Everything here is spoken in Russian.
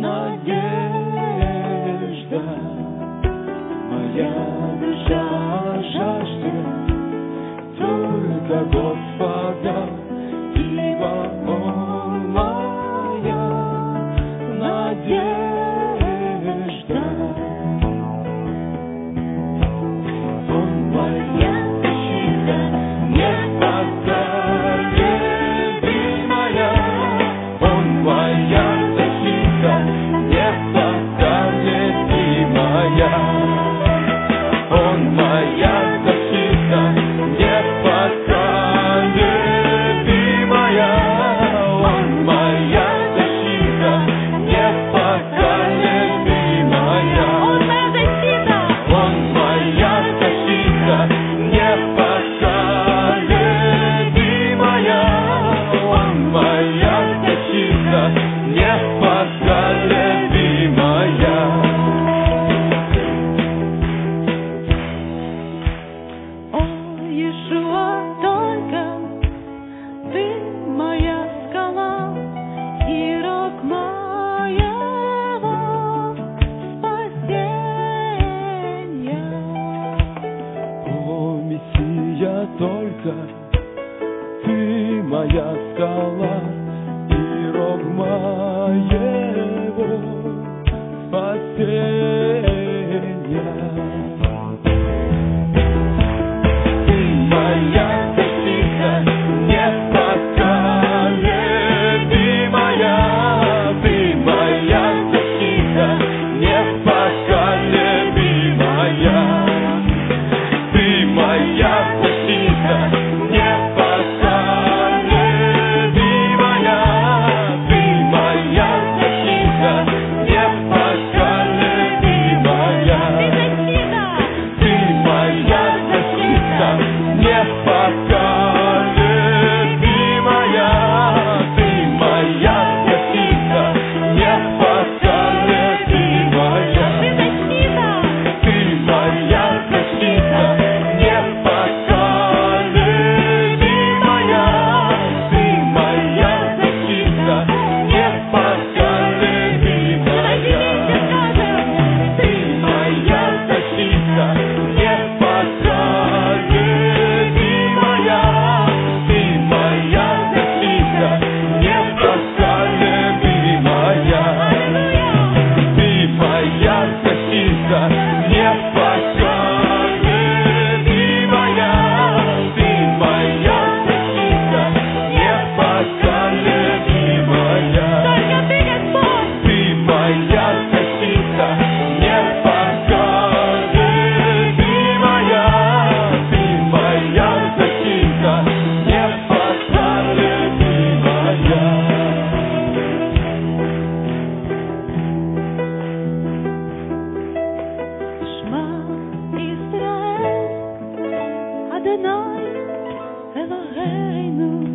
надежда, моя душа жаждет только Господа, ибо Он моя надежда. Он моя защита, непоколебимая. Он моя защита, непоколебимая. Он моя защита, непоколебимая. Он моя защита, непоколебимая. Он моя защита, непоколебимая. Он моя защита, непоколебимая. О, Иешуа, только Ты моя скала и рог моего спасения. О, Мессия, только Ты моя скала и рог моего спасения. Ты моя защита, непоколебимая. Ты моя защита, непоколебимая. Ты моя защита, непоколебимая. Ты моя защита, непоколебимая. Ты моя защита, непоколебимая. Ты моя защита, непоколебимая. Ты моя защита, непоколебимая. Ты моя защита, непоколебимая. Ты моя защита, непоколебимая. Ты моя защита, непоколебимая. Ты моя защита, непоколебимая. Ты моя защита, непоколебимая. Ты моя защита, непоколебимая. Ты моя защита, непоколебимая. Шма Исраэль, Адонай Элохейну,